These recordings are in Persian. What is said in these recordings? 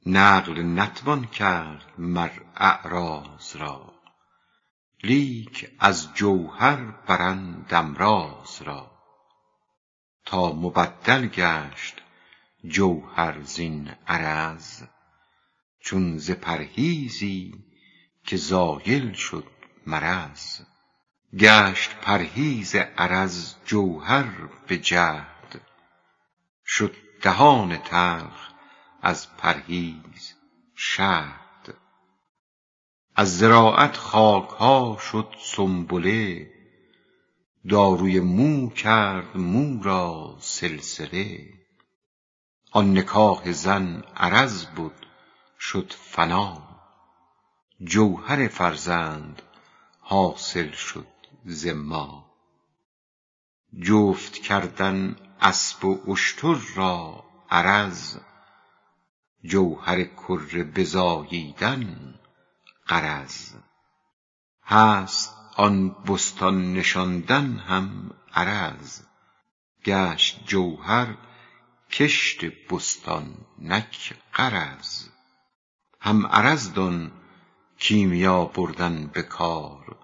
نقل نتوان کرد مر اعراض را، لیک از جوهر برند امراض را. تا مبدل گشت جوهر زین عرض، چون ز پرهیزی که زایل شد مرض. گشت پرهیز عرض جوهر به جهد، شد دهان تلخ از پرهیز شهد. از زراعت خاک ها شد سنبله، داروی مو کرد مو را سلسله. آن نکاح زن عرض بود شد فنا، جوهر فرزند حاصل شد ز ما. جفت کردن اسب و اشتر را عرض، جوهر کره بزاییدن غرض. هست آن بستان نشاندن هم عرض، گشت جوهر کشت بستان نک غرض. هم عرض دان کیمیا بردن به کار،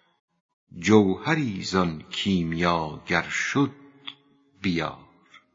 جوهری زان کیمیا گر شد بیار.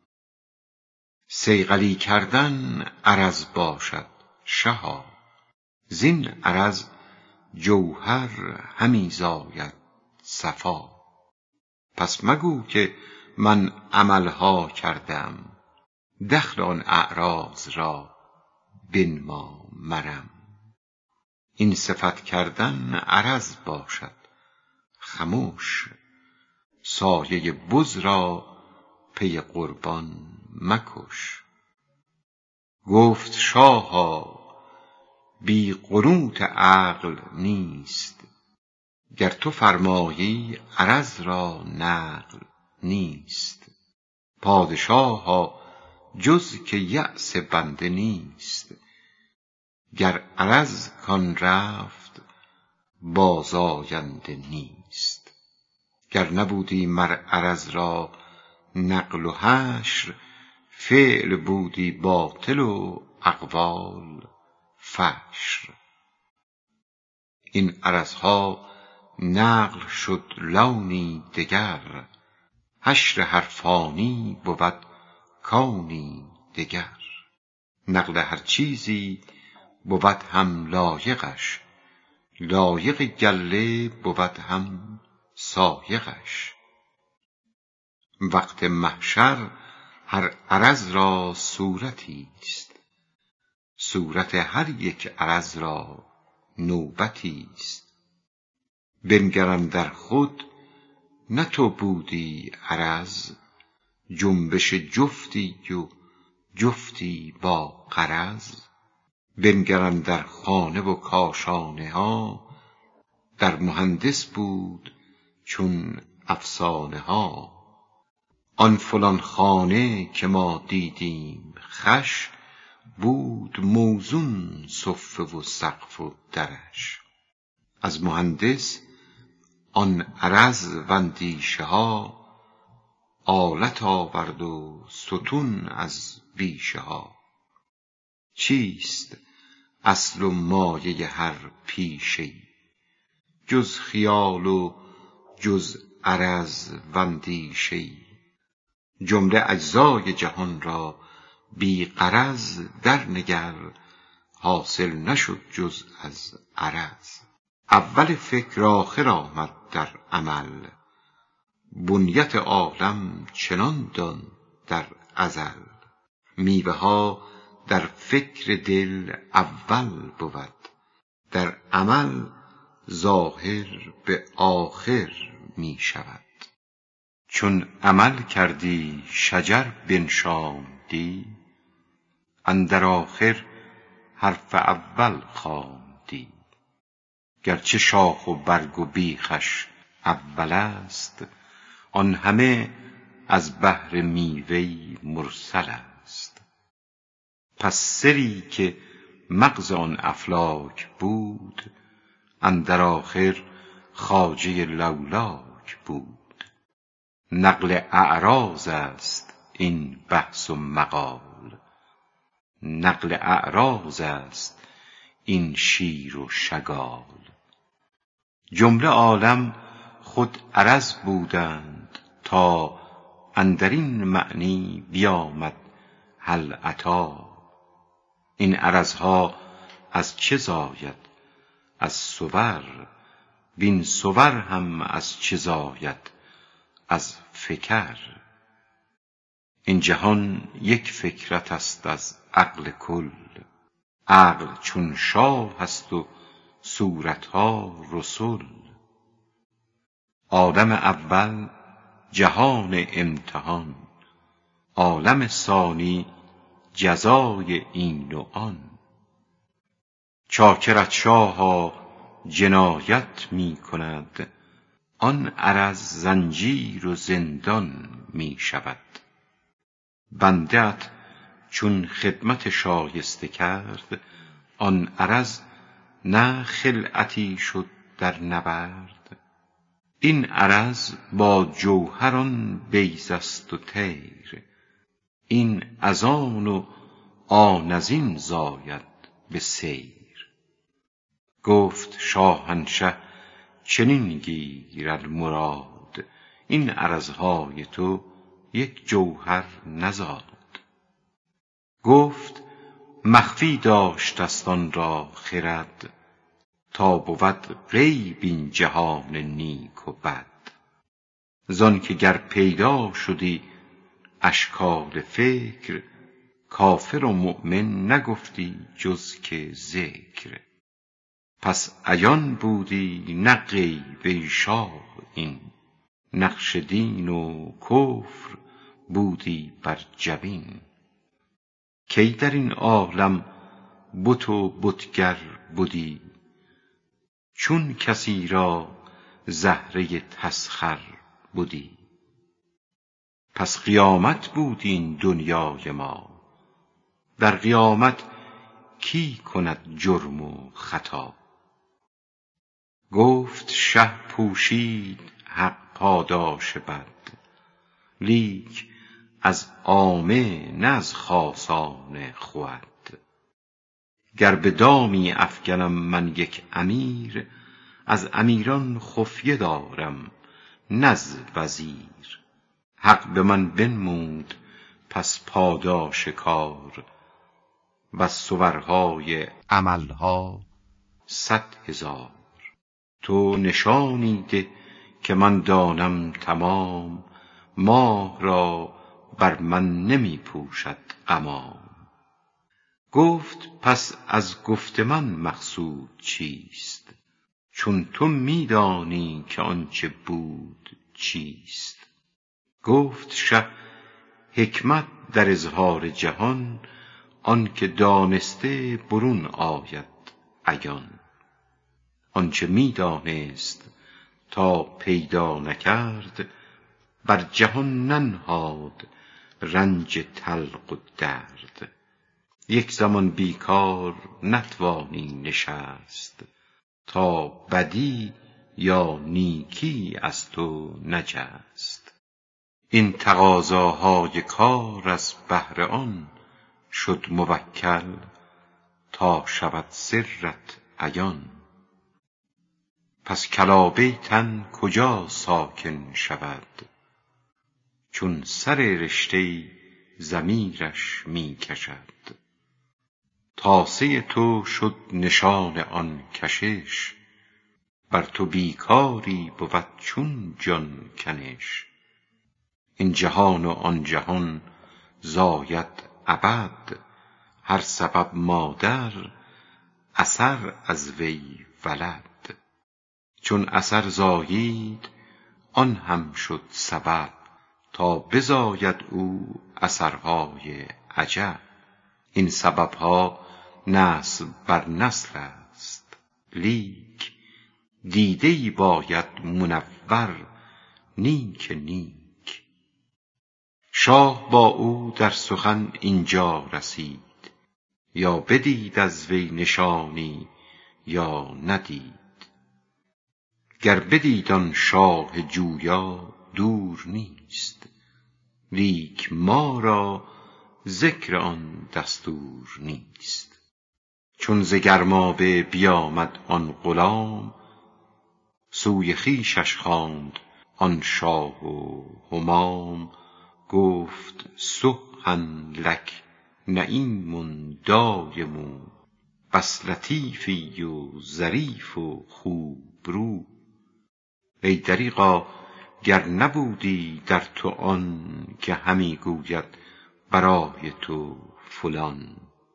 صیقلی کردن عرض باشد شها، زین عرض جوهر همی زاید صفا. پس مگو که من عملها کردم، دخل آن اعراض را بنما مرم. این صفت کردن عرض باشد خموش، سایه بز را پی قربان مکش. گفت شاها بی قنوت عقل نیست، گر تو فرمایی عرض را نقل نیست. پادشاها جز که یأس بنده نیست، گر عرض کان رفت بازآینده نیست. گر نبودی مر عرض را نقل و حشر، فعل بودی باطل و اقوال فشر. این عرضها نقل شد لونی دگر، حشر هر فانی بود کونی دگر. نقل هر چیزی بود هم لایقش، لایق گله بود هم سایقش. وقت محشر هر عرض را صورتی است، صورت هر یک عرض را نوبتی است. بنگر اندر خود نه تو بودی عرض، جنبش جفتی و جفتی با غرض. بنگر اندر خانه و کاشانه ها، در مهندس بود چون افسانه ها. آن فلان خانه که ما دیدیم خوش، بود موزون صفه و سقف و درش. از مهندس آن عرض و اندیشه ها، آلت آورد و ستون از بیشه ها. چیست اصل و مایه هر پیشه، جز خیال و جز عرض و اندیشه. جمله اجزای جهان را بی غرض در نگر، حاصل نشد جز از عرض. اول فکر آخر آمد در عمل، بنیت عالم چنان دان در ازل. میوه ها در فکر دل اول بود، در عمل ظاهر به آخر می شود. چون عمل کردی شجر بنشاندی، اندر آخر حرف اول خواندی. گرچه شاخ و برگ و بیخش اول است، آن همه از بهر میوه مرسل است. پس سری که مغز آن افلاک بود، اندر آخر خواجه لولاک بود. نقل اعراض است این بحث و مقال، نقل اعراض است این شیر و شگال. جمله عالم خود عرض بودند تا اندرین معنی بیامد هل اتی. این عرضها از چه زاید؟ از صور. وین صور هم از چه زاید؟ از فکر. این جهان یک فکرت است از عقل کل. عقل چون شاه است و صورتها رسل. عالم اول جهان امتحان، عالم ثانی جزای این و آن. چاکرت شاها جنایت می کند، آن عرض زنجیر و زندان می شود. بنده ات چون خدمت شایسته کرد، آن عرض نه خلعتی شد در نبرد. این عرض با جوهران بیض است و طیر، این از آن و آن از این زاید به سیر. گفت شاهنشه چنین گیر المراد، این عرضهای تو یک جوهر نزاد. گفت مخفی داشته است آن را خرد، تا بود غیب این جهان نیک و بد. زان که گر پیدا شدی اشکال فکر، کافر و مؤمن نگفتی جز که ذکر. پس عیان بودی نه غیب ای شاه این، نقش دین و کفر بودی بر جبین. کی در این عالم بت و بتگر بدی، چون کسی را زهره تسخر بدی. پس قیامت بود این دنیای ما، در قیامت کی کند جرم و خطا. گفت شه پوشید حق پاداش بد، لیک از عامه نه از خاصان خود. گر به دامی افگنم من یک امیر، از امیران خفیه دارم نه از وزیر. حق به من بنمود پس پاداش کار، و صورهای عملها 100,000. تو نشانی ده که من دانم تمام، ماه را بر من نمی پوشد غمام. گفت پس از گفت من مقصود چیست؟ چون تو می دانی که آنچه بود چیست. گفت شه حکمت در اظهار جهان، آن که دانسته برون آید عیان. آنچه می دانست تا پیدا نکرد، بر جهان ننهاد رنج تلق و درد. یک زمان بیکار نتوانی نشست، تا بدی یا نیکی از تو نجست. این تقاضاهای کار از بهر آن شد موکل، تا شود سرت عیان. پس کلابه تن کجا ساکن شود، چون سر رشته ضمیرش می کشد. تاسه تو شد نشان آن کشش، بر تو بیکاری بود چون جان کنش. این جهان و آن جهان زاید ابد، هر سبب مادر اثر از وی ولد. چون اثر زایید آن هم شد سبب، تا بزاید او اثرهای عجب. این سببها نسل بر نسل است، لیک دیده‌ای باید منور نیک نیک. شاه با او در سخن اینجا رسید، یا بدید از وی نشانی یا ندید. گر بدید آن شاه جویا دور نیست، لیک ما را ذکر آن دستور نیست. چون ز گرمابه بیامد آن غلام، سوی خویشش خواند آن شاه و همام. گفت سهن لک نعیم دایم، بس لطیفی و ظریف و خوب رو. ای دریغا گر نبودی در تو آن، که همی گوید برای تو فلان.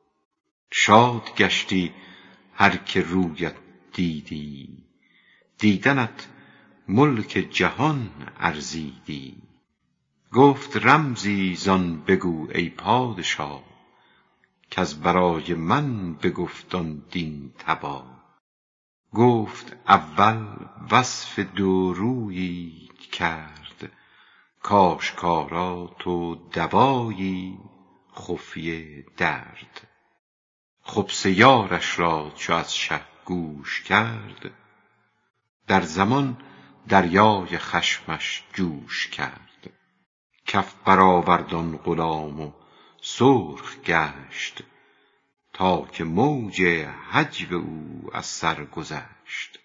شاد گشتی هر که رویت دیدی، دیدنت ملک جهان ارزیدی. گفت رمزی زان بگو ای پادشاه، کز برای من بگفت آن دین تبا. گفت اول وصف دورویی کرد، کاشکارا تو دوایی خفیه درد. خبث یارش را چو از شه گوش کرد، در زمان دریای خشمش جوش کرد. کف برآورد آن غلام و سرخ گشت، تا که موج هجو او از سر گذشت.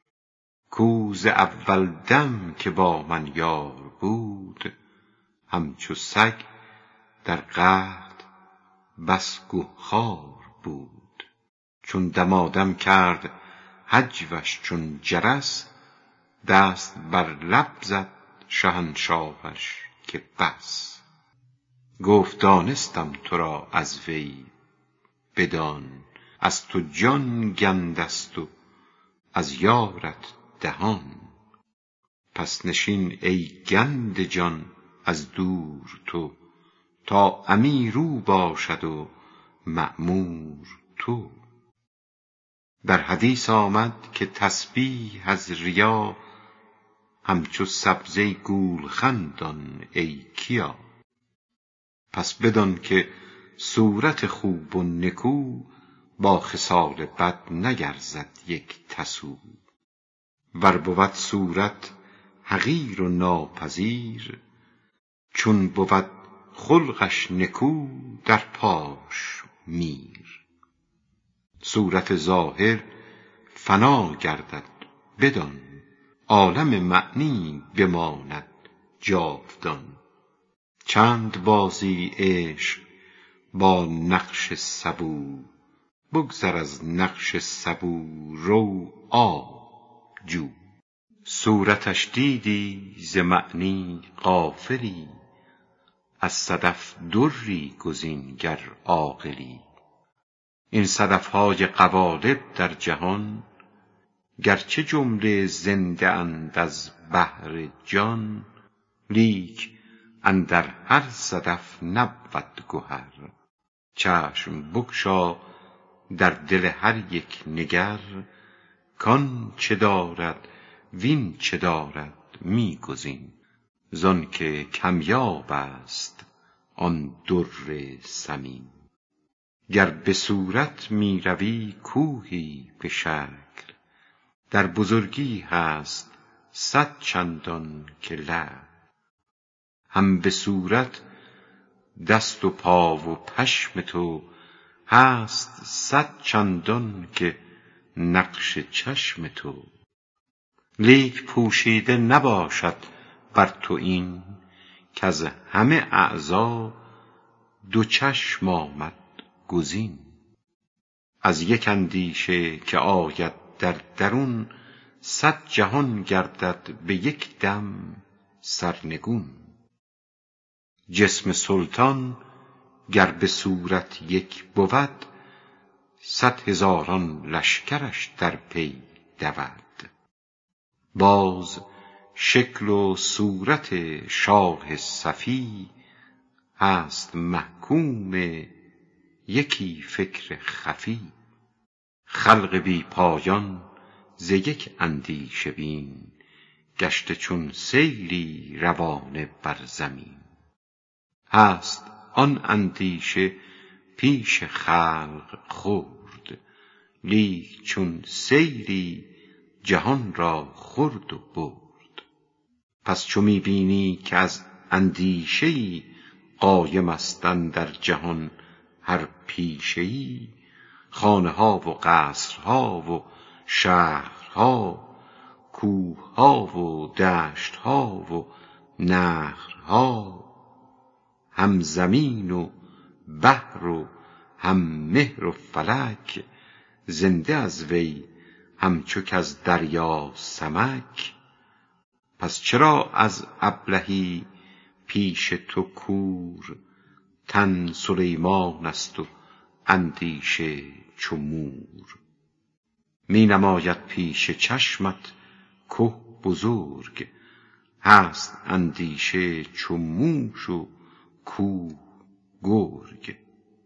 کو ز اول دم که با من یار بود، همچو سگ در قحط بس گهخوار بود. چون دمادم کرد هجوش چون جرس، دست بر لب زد شهنشاهش که بس. گفت دانستم تو را از وی بدان، از تو جان گندست و از یارت دهان. پس نشین ای گند جان از دور تو، تا امیر او باشد و مأمور تو. در حدیث آمد که تسبیح از ریا، همچو سبزه گولخند دان ای کیا. پس بدان که صورت خوب و نکو، با خصال بد نگرزد یک تسو. ور بود صورت حقیر و ناپذیر، چون بود خلقش نکو در پاش میر. صورت ظاهر فنا گردد بدان، عالم معنی بماند جاودان. چند بازی عشق با نقش سبو، بگذر از نقش سبو رو آب جو. صورتش دیدی ز معنی غافلی، از صدف دری گزین گر عاقلی. این صدفهای قوالب در جهان، گرچه جمله زنده اند از بحر جان. لیک اندر هر صدف نبود گهر، چشم بگشا در دل هر یک نگر. کان چه دارد وین چه دارد می گزین، زان که کمیاب است آن در ثمین. گر به صورت می روی کوهی به شکل، در بزرگی هست 100 چندان که لعل. هم به صورت دست و پا و پشم تو، هست 100 چندان که نقش چشم تو. لیک پوشیده نباشد بر تو این، کز همه اعضا 2 چشم آمد گزین. از یک اندیشه که آید در درون، 100 جهان گردد به یک دم سرنگون. جسم سلطان گر به صورت یک بود، 100 هزاران لشکرش در پی دود. باز شکل و صورت شاه صفی، هست محکوم یکی فکر خفی. خلق بی پایان ز یک اندیشه بین، گشته چون سیلی روانه بر زمین. هست آن اندیشه پیش خلق خرد، لیک چون سیلی جهان را خورد و برد. پس چو می بینی که از اندیشه‌ای قایم است اندر جهان هر پیشه‌ای، خانه ها و قصرها و شهرها، کوه ها و دشت ها و نهرها، هم زمین و بحر و هم مهر و فلک، زنده از وی همچو کز دریا سمک. پس چرا از ابلهی پیش تو کور، تن سلیمان است و اندیشه چو مور. می نماید پیش چشمت که بزرگ، هست اندیشه چو موش و کوه گرگ.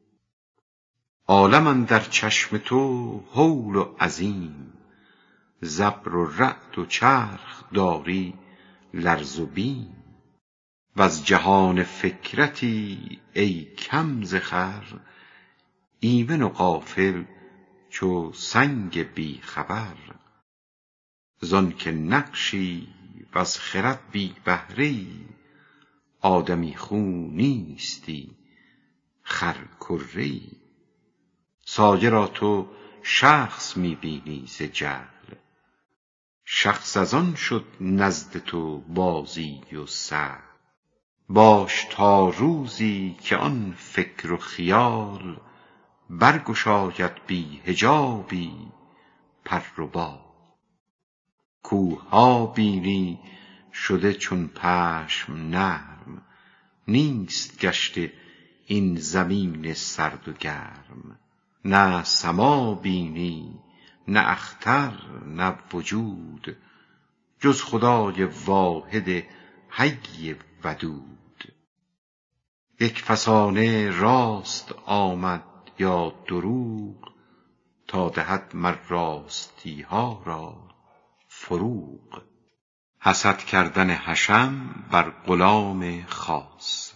عالم اندر چشم تو هول و عظیم، ز ابر و رعد و چرخ داری لرز و بیم. وز جهان فکرتی ای کم ز خور، ایمن و غافل چو سنگ بی خبر. زانک نقشی وز خرد بی بهره ای، آدمی خو نیستی خر کره ای. سایه را تو شخص می بینی ز جهل، شخص از آن شد نزد تو بازی و سهل. باش تا روزی که آن فکر و خیال، برگشاید بی حجابی پر و بال. کوه ها بینی شده چون پشم نرم، نیست گشته این زمین سرد و گرم. نه سما بینی نه اختر نه وجود، جز خدای واحد حی ودود. یک فسانه راست آمد یا دروغ، تا دهد مر راستی ها را فروغ. حسد کردن حشم بر غلام خاص،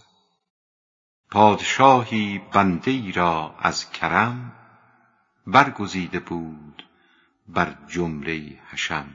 پادشاهی بنده ای را از کرم، برگزیده بود بر جمله حشم.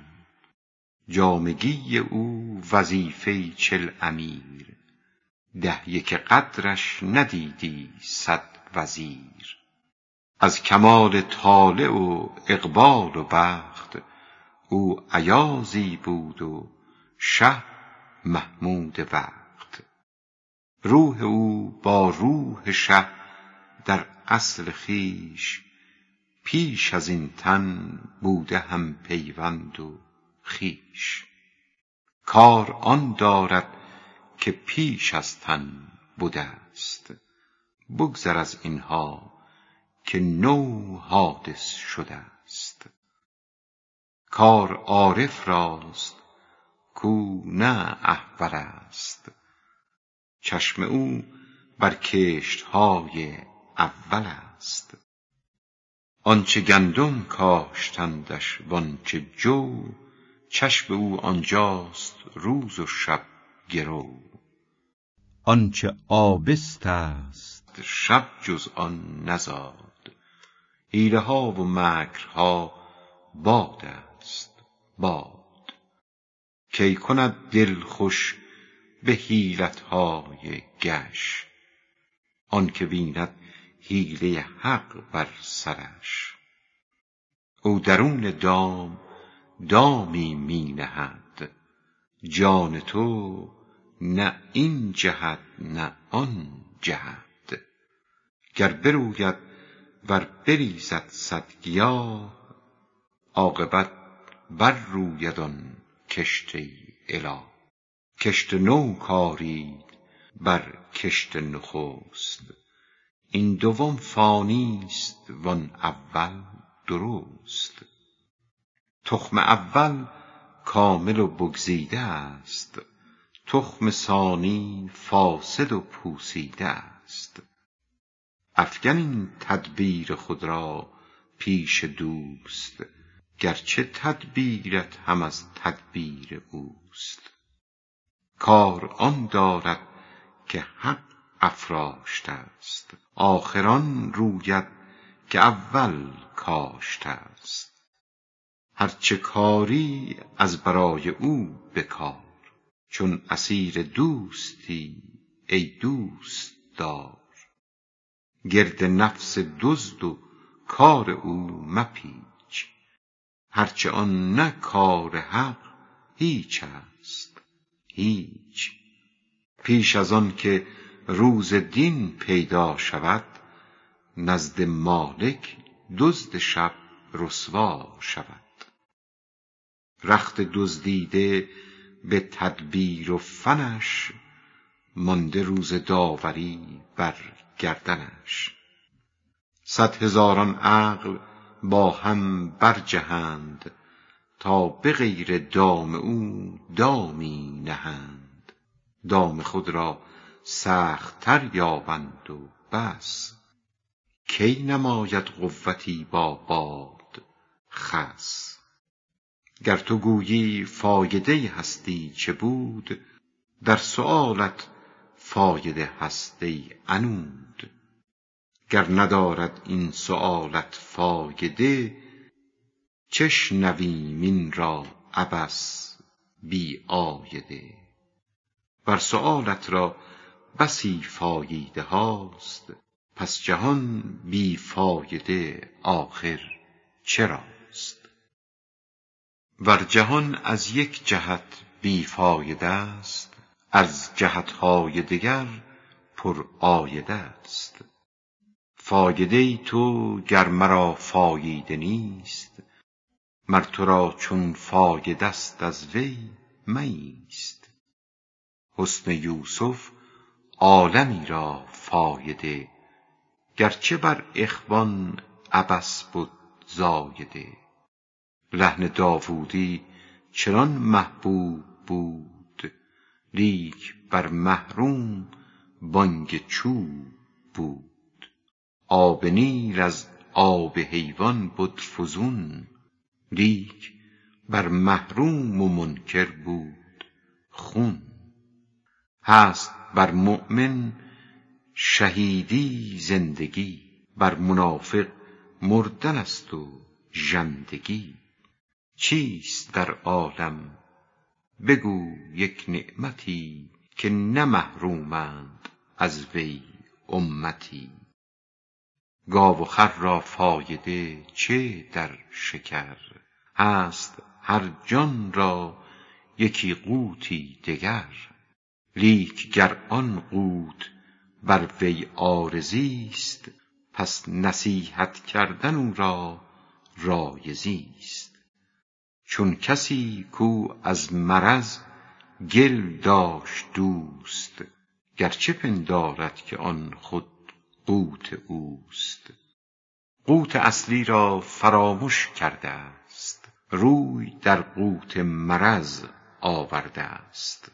جامگی او وظیفه 40 امیر، 11 قدرش ندیدی 100 وزیر. از کمال طالع و اقبال و بخت، او ایازی بود و شه محمود وقت. روح او با روح شه در اصل خویش، پیش از این تن بوده هم پیوند و خویش. کار آن دارد که پیش از تن بوده است، بگذر از اینها که نو حادث شده است. کار عارف راست کو نه احول است، چشم او بر کشت های اول است. آنچه گندم کاشتندش وانچه جو، چشم او آنجاست روز و شب گرو. آنچه آبست است شب جز آن نزاد، حیله ها و مکرها باد است باد. کی کند دل خوش به حیلت های گش، آنکه بیند حیله حق بر سرش. او درون دام دامی می نهد، جان تو نه این جهد نه آن جهد. گر بروید ور بریزد 100 گیاه، عاقبت بر روید آن کشته اله. کشت نو کارید بر کشت نخست، این دوم فانی است وان اول درست. تخم اول کامل و بگزیده است، تخم ثانی فاسد و پوسیده است. افکن این تدبیر خود را پیش دوست، گرچه تدبیرت هم از تدبیر اوست. کار آن دارد که حق افراشته است، آخر آن روید که اول کاشته است. هرچه کاری از برای او بکار، چون اسیر دوستی ای دوست دار. گرد نفس دزد و کار او مپیچ، هرچه آن نه کار حق هیچ است هیچ. پیش از آن که روز دین پیدا شود، نزد مالک دزد شب رسوا شود. رخت دزدیده به تدبیر و فنش، مانده روز داوری بر گردنش. 100,000 عقل با هم برجهند، تا به غیر دام او دامی نهند. دام خود را سخت تر یابند و بس، کی نماید قوتی با باد خس. گر تو گویی فایده هستی چه بود، در سؤالت فایده هست ای عنود. گر ندارد این سؤالت فایده، چشنویم این را عبث بی عایده. بر سؤالت را بسی فایده هاست، پس جهان بی فایده آخر چراست؟ ور جهان از یک جهت بی فایده است، از جهتهای دگر پر عایده است. فایده تو گر مرا فاییده نیست، مر تو را چون فایده است از وی مایست. حسن یوسف عالمی را فایده، گرچه بر اخوان عبث بد زایده. لحن داوودی چنان محبوب بود، لیک بر محروم بانگ چوب بود. آب نیل از آب حیوان بد فزون، لیک بر محروم و منکر بود خون. هست بر مؤمن شهیدی زندگی، بر منافق مردن است و ژندگی. چیست در عالم بگو یک نعمتی، که نه محرومند از وی امتی. گاو و خر را فایده چه در شکر، هست هر جان را یکی قوتی دگر. لیک گر آن قوت بر وی عارضیست، پس نصیحت کردن او را رایضیست. چون کسی کو از مرض گل داشت دوست، گرچه پندارد که آن خود قوت اوست. قوت اصلی را فراموش کرده است، روی در قوت مرض آورده است.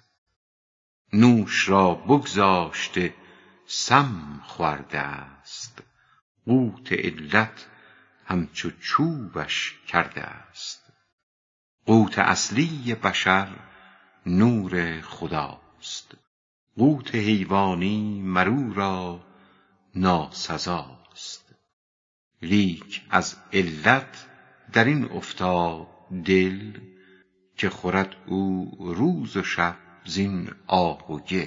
نوش را بگذاشته سم خورده است، قوت علت همچو چوبش کرده است. قوت اصلی بشر نور خداست، قوت حیوانی مر او را ناسزاست. لیک از علت در این افتاد دل، که خورد او روز و شب زین آب و گل.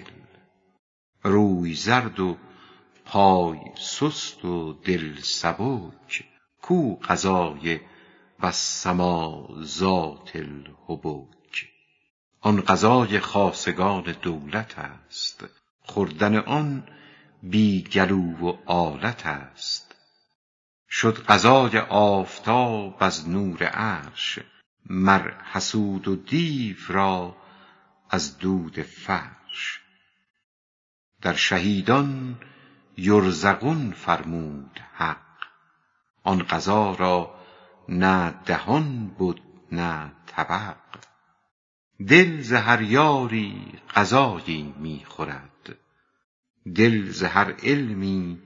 روی زرد و پای سست و دل سبک، کو غذای والسماء ذات الحبک. آن غذای خاصگان دولت است، خوردن آن بی گلو و آلت است. شد غذای آفتاب از نور عرش، مر حسود و دیو را از دود فرش. در شهیدان یرزقون فرمود حق، آن غذا را نه دهان بد نه طبق. دل ز هر یاری غذایی می خورد، دل ز هر علمی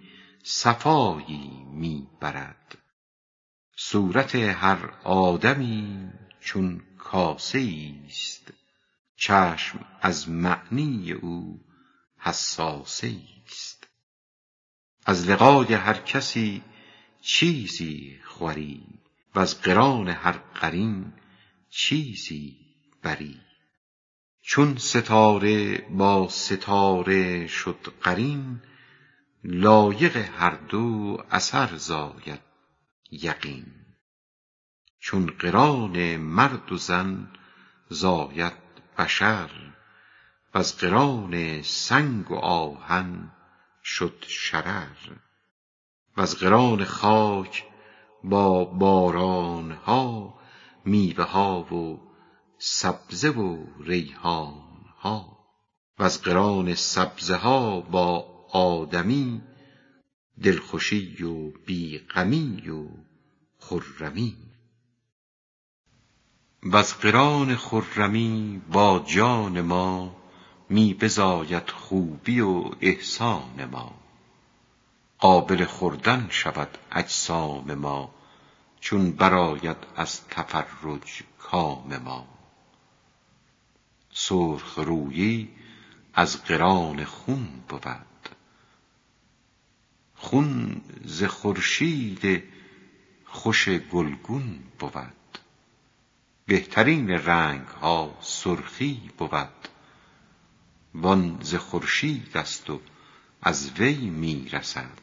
صفایی می برد. صورت هر آدمی چون کاسه ایست، چشم از معنی او حساسه ایست. از لقای هر کسی چیزی خوری، و از قران هر قرین چیزی بری. چون ستاره با ستاره شد قرین، لایق هر دو اثر زاید یقین. چون قران مرد و زن زاید بشر، وز قران سنگ و آهن شد شرر. وز قران خاک با باران ها، میوه ها و سبزه و ریحان ها. وز قران سبزه ها با آدمی، دلخوشی و بی غمی و خرمی. وز قران خرمی با جان ما، می بزاید خوبی و احسان ما. قابل خوردن شود اجسام ما، چون برآید از تفرج کام ما. سرخ رویی از قران خون بود، خون ز خورشید خوش گلگون بود. بهترین رنگ ها سرخی بود، وان ز خورشید است و از وی می رسد.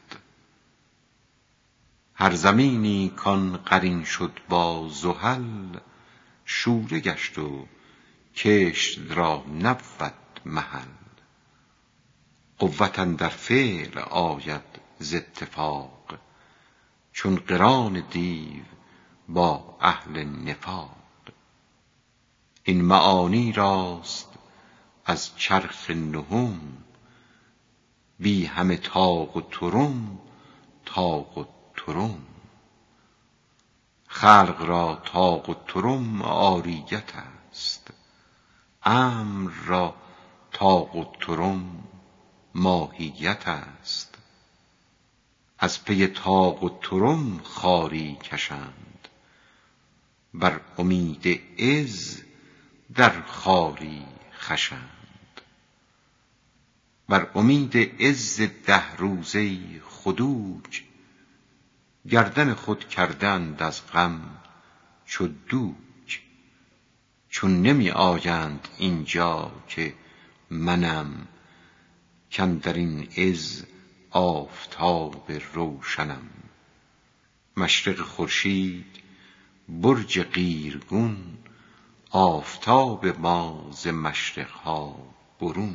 هر زمینی کان قرین شد با زحل، شوره گشت و کشت را نبود محل. قوت اندر فعل آید ز اتفاق، چون قران دیو با اهل نفاق. این معانی راست از چرخ نهم، بی همه طاق و طرم طاق و طرم. خلق را طاق و طرم عاریت است، امر را طاق و طرم ماهیت است. از پی طاق و طرم خواری کشند، بر امید عز در خواری خشند. بر امید عز 10 روزه خدوج، گردن خود کردند از غم چو دوج. چون نمی آیند اینجا که منم، کاندر این عز آفتاب روشنم. مشرق خورشید برج قیرگون، آفتاب ما ز مشرق ها برون.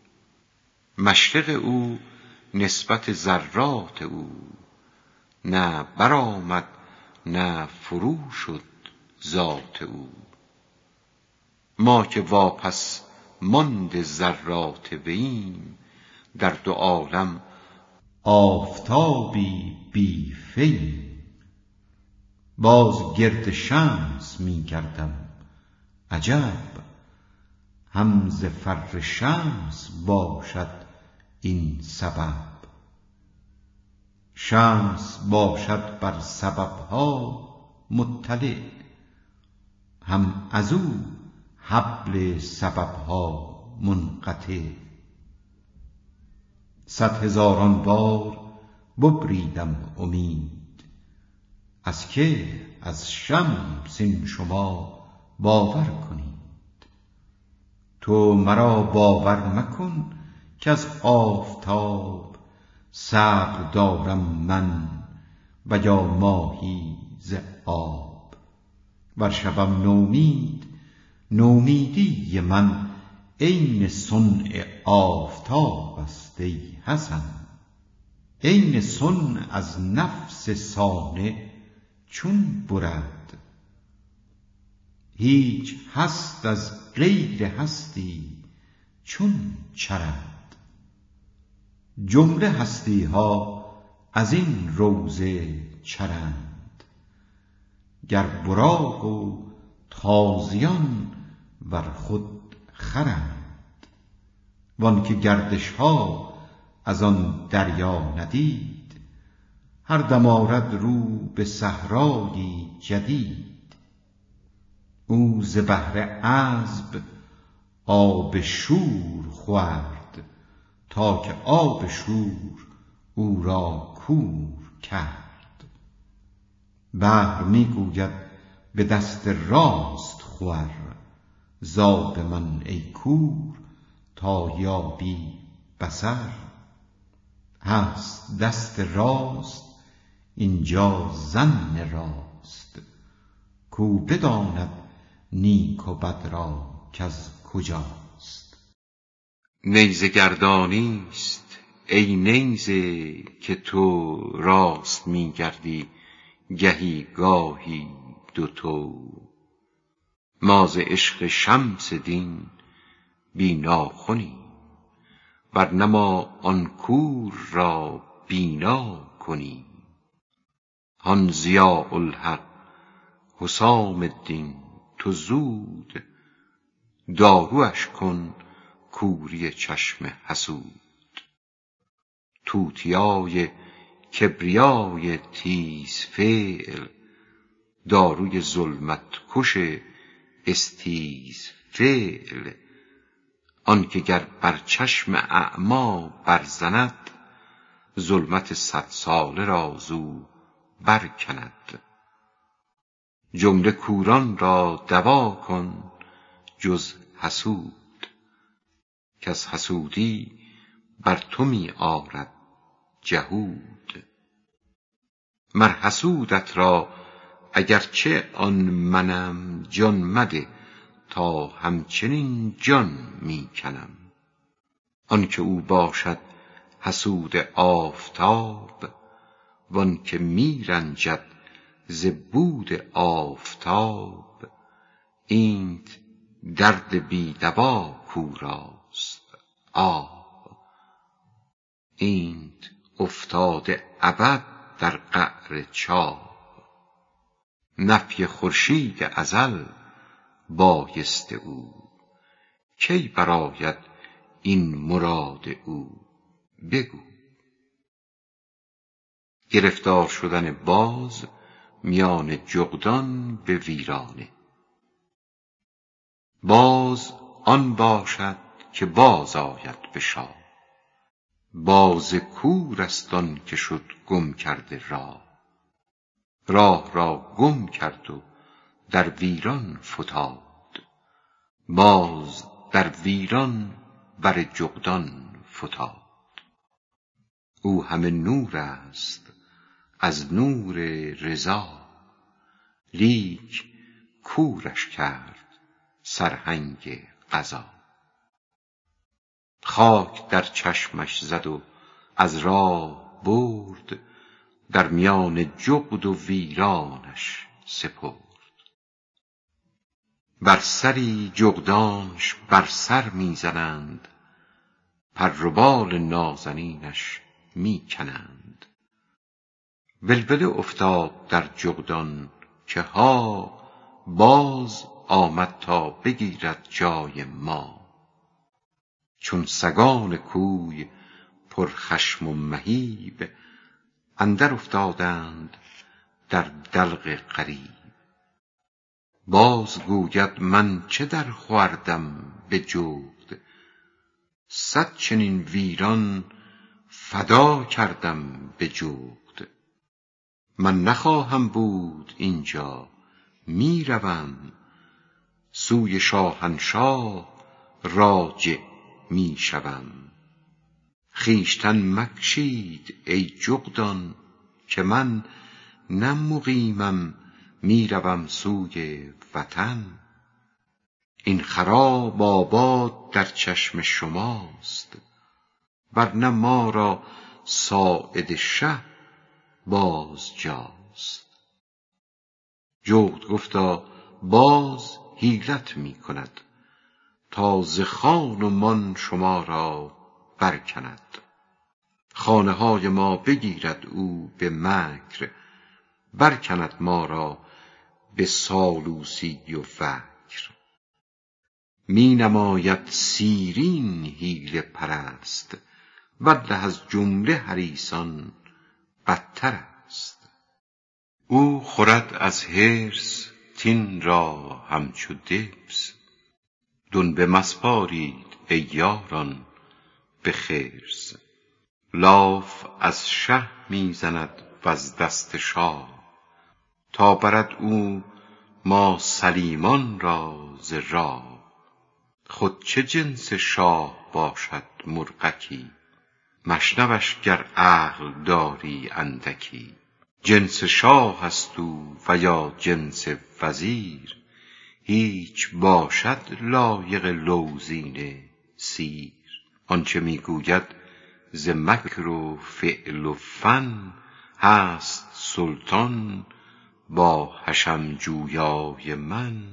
مشرق او نسبت ذرات او، نه برآمد نه فرو شد ذات او. ما که واپس ماند ذرات وییم، در 2 عالم آفتابی بی فییم. باز گرد شمس می گردم عجب، هم ز فر شمس باشد این سبب. شمس باشد بر سبب ها مطلع، هم از او حبل سبب ها منقطع. 100 هزاران بار ببریدم امید، از که از شمس این شما باور کنید. تو مرا باور مکن کز آفتاب، صبر دارم من و یا ماهی ز آب. ور شوم نومید، نومیدی من عین صنع آفتاب است ای حسن. عین صنع از نفس صانع چون برد، هیچ هست از غیر هستی چون چرد. جمله هستی ها از این روضه چرند، گر براق و تازیان ور خود خرند. وان که گردش ها از آن دریا ندید، هر دم آرد رو به صحرایی جدید. او ز بحر عذب آب شور خورد، تا که آب شور او را کور کرد. بحر می گوید به دست راست خور، زاب من ای کور تا یابی بصر. هست دست راست اینجا ظن راست، کو بداند نیک و بد را کز کجاست. نیزه گردانیست ای نیزه که تو راست می گردی گهی گاهی دوتو. ما ز عشق شمس دین بی ناخنیم، ورنه ما آن کور را بینا کنیم. هان ضیاء الحق حسام الدین تو زود، داروش کن کوری چشم حسود. توتیای کبریای تیز فعل، داروی ظلمت کش استیز فعل. آنکه گر بر چشم اعمی برزند، ظلمت 100 ساله را زو برکند. جمله کوران را دوا کن جز حسود، کز حسودی بر تو می آرد جهود. مر حسودت را اگرچه آن منم، جان مده تا همچنین جان می کنم. آنکه او باشد حسود آفتاب، وانکه می رنجد ز بود آفتاب. اینت درد بی دوا کاو راست آب، اینت افتاده ابد در قعر چاه. نفی خورشید ازل بایست او، کی برآید این مراد او بگو. گرفتار شدن باز میان جغدان به ویرانه. باز آن باشد که باز آید به شاه، باز کور است آن که شد گم کرده راه. راه را گم کرد و در ویران فتاد، باز در ویران بر جغدان فتاد. او همه نور است از نور رضا، لیک کورش کرد سرهنگ قضا. خاک در چشمش زد و از راه برد، در میان جغد و ویرانش سپرد. بر سری جغدانش بر سر می زنند، پر و بال نازنینش می کنند. ولوله افتاد در جغدان که ها، باز آمد تا بگیرد جای ما. چون سگان کوی پر خشم و مهیب، اندر افتادند در دلق غریب. باز گوید من چه در خوردم به جغد، 100 چنین ویران فدا کردم به جغد. من نخواهم بود اینجا می روم، سوی شاهنشاه راجع می شوم. خویشتن مکشید ای جغدان که من نه مقیمم می روم سوی وطن. این خراب آباد در چشم شماست، ورنه ما را ساعد شه باز جاست. جغد گفتا باز حیلت می کند، تا ز خان و مان شما را برکند. خانه های ما بگیرد او به مکر، برکند ما را به سالوسی و وکر. می نماید سیرین حیله پرست، والله از جمله حریصان بدتر است. او خورد از حرص تین را همچو دبس، دنبه مسپارید ای یاران به خرس. لاف از شه می زند وز دست شاه، تا برد او ما سلیمان را ز راه. خود چه جنس شاه باشد مرغکی، مشنوش گر عقل داری اندکی. جنس شاه است او و یا جنس وزیر، هیچ باشد لایق لوزین سیر. آنچه می گوید ز مکر و فعل و فن، هست سلطان با حشم جویای من.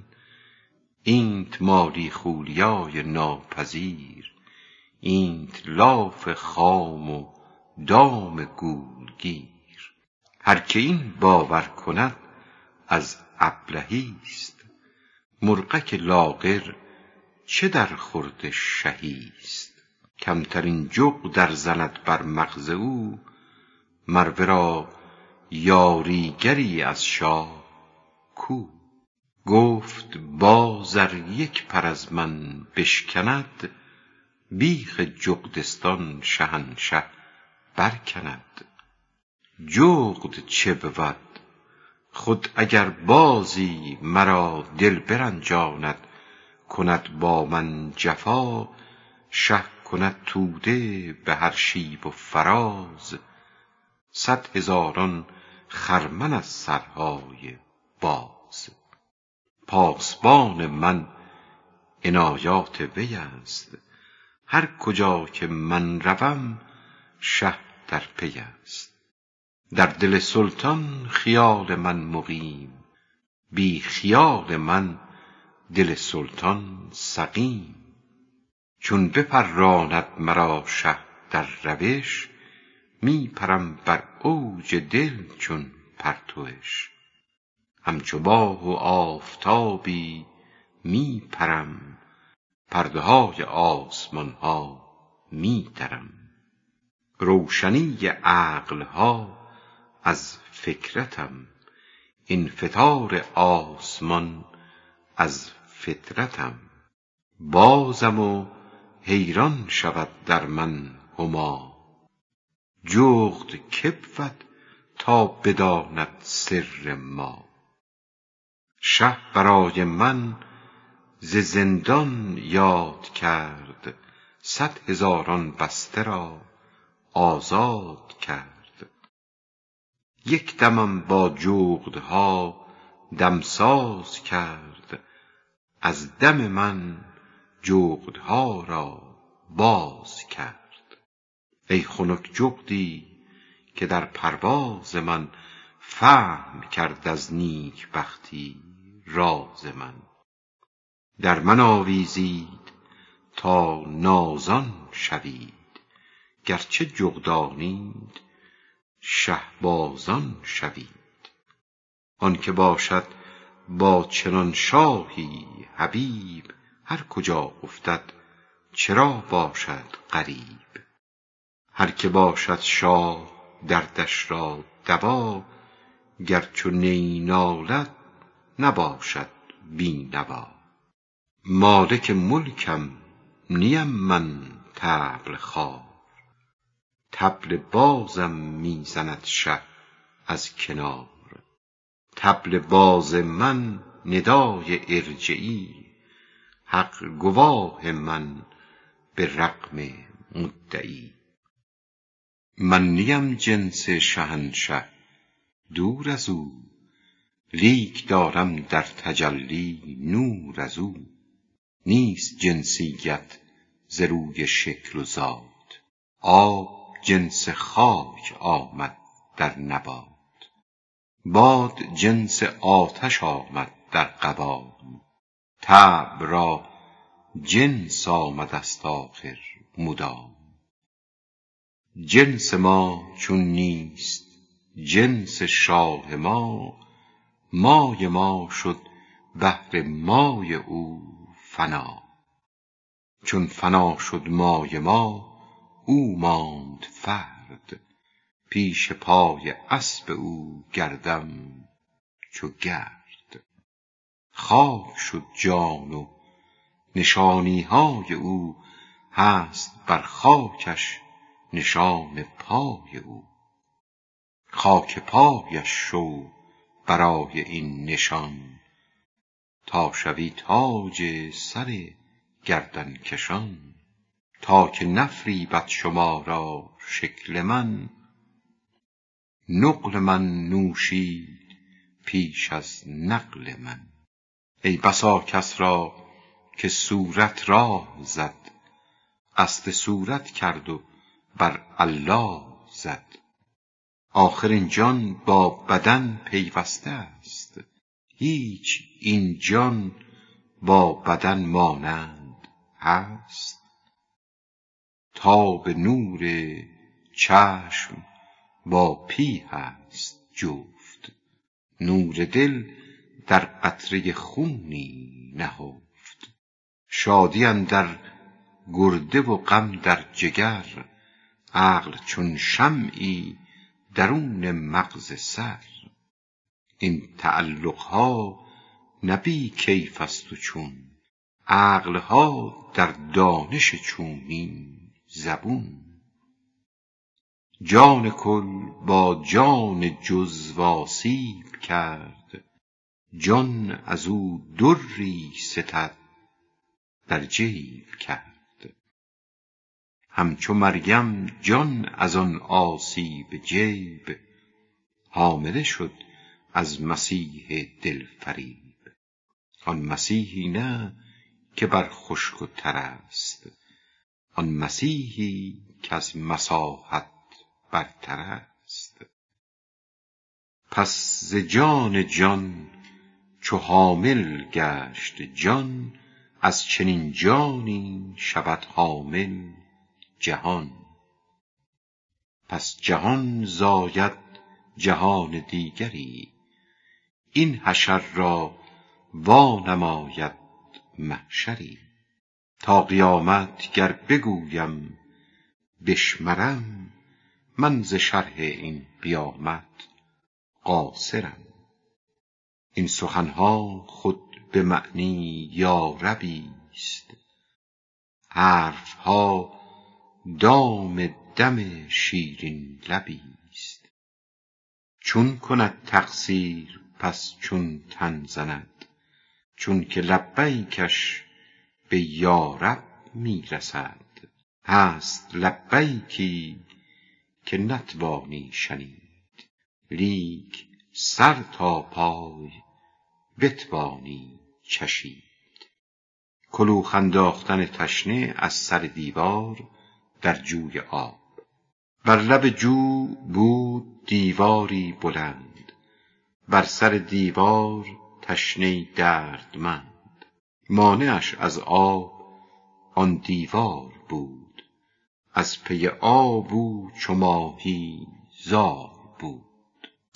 اینت مالی خولیای ناپذیر، اینت لاف خام و دام گولگیر. هر که این باور کند از ابلهیست، مرغک لاغر چه در خورد شهیست. کمترین جغد در زند بر مغز او، مر ورا یاریگری از شاه کو. گفت باز ار یک پر از من بشکند، بیخ جغدستان شهنشه برکند. جغد چه بود خود اگر بازی مرا دل برنجاند، کند با من جفا شه کند توده به هر شیب و فراز. 100,000 خرمن از سرهای باز. پاسبان من عنایات وی است، هر کجا که من روم شه در پی است. در دل سلطان خیال من مقیم، بی خیال من دل سلطان سقیم. چون بپراند مرا شه در روش، می پرم بر اوج دل چون پرتوش. همچو ماه و آفتابی می پرم، پرده های آسمان ها می درم. روشنی عقل ها از فکرتم، انفطار آسمان از فطرتم. بازم و حیران شود در من هما، جغد که بود تا بداند سر ما. شه برای من ز زندان یاد کرد، 100,000 بسته را آزاد کرد. یک دمم با جغدها دمساز کرد، از دم من جغدها را باز کرد. ای خنک جغدی که در پرواز من، فهم کرد از نیک بختی راز من. در من آویزید تا نازان شوید، گرچه جغدانید شهبازان شوید. آن که باشد با چنان شاهی حبیب، هر کجا افتد چرا باشد غریب. هر که باشد شاه دردش را دوا، گر چو نی نالد نباشد بی نوا. مالک ملکم نیم من طبل خوار، طبل بازم می زند شه از کنار. طبل باز من ندای ارجعی، حق گواه من به رغم مدعی. من نیم جنس شهنشه دور از او، لیک دارم در تجلی نور از او. نیست جنسیت ز روی شکل و ذات، آب جنس خاک آمد در نبات. باد جنس آتش آمد در قوام، طبع را جنس آمدست آخر مدام. جنس ما چون نیست جنس شاه ما، مای ما شد بهر مای او فنا. چون فنا شد مای ما او ماند فرد، پیش پای اسب او گردم چو گرد. خاک شد جان و نشانی های او، هست بر خاکش نشان پای او. خاک پایش شو برای این نشان، تا شوی تاج سر گردن کشان، تا که نفریبد شما را شکل من. نقل من نوشید پیش از نقل من. ای بسا کس را که صورت راه زد، قصد صورت کرد و بر الله زد. آخر این جان با بدن پیوسته است، هیچ این جان با بدن مانند هست. تاب نور چشم با پی هست جفت، نور دل در قطره خونی نهفت. شادی اندر گرده و غم در جگر، عقل چون شمعی درون مغز سر. این تعلقها نه بی کیف است و چون، عقلها در دانش چونین زبون. جان کل با جان جزو آسیب کرد، جان ازو دری ستد در جیب کرد. همچو مریم جان از آن آسیب جیب، حامله شد از مسیح دل فریب. آن مسیحی نه که بر خشک و تر است، آن مسیحی که از مساحت برتر است. پس ز جان جان چو حامل گشت جان، از چنین جانی شود حامل جهان. پس جهان زاید جهان دیگری، این حشر را وانماید محشری. تا قیامت گر بگویم بشمرم، من ز شرح این قیامت قاصرم. این سخنها خود به معنی یا ربی است، حرفها دام دم شیرین لبی است. چون کند تقصیر پس چون تن زند، چون که لبیکش به یا رب می رسد. هست لبیکی که نتوانی شنید، لیک سر تا پای بتوانی چشید. کلوخ انداختن تشنه از سر دیوار در جوی آب. بر لب جو بود دیواری بلند، بر سر دیوار تشنه دردمند. مانعش از آب آن دیوار بود، از پی آب او چو ماهی زار بود.